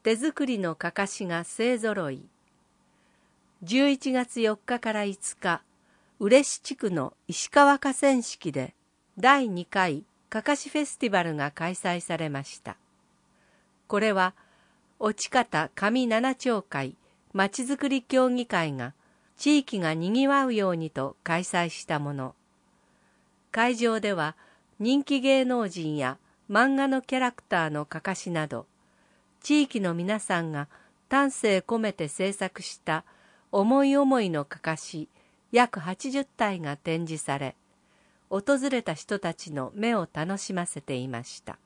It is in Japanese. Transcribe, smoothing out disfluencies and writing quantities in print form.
手作りのかかしが勢ぞろい。11月4日から5日、嬉地区の石川河川敷で第2回かかしフェスティバルが開催されました。これは、越方上七町会まちづくり協議会が地域がにぎわうようにと開催したもの。会場では人気芸能人や漫画のキャラクターのかかしなど、地域の皆さんが丹精込めて制作した思い思いのかかし約80体が展示され、訪れた人たちの目を楽しませていました。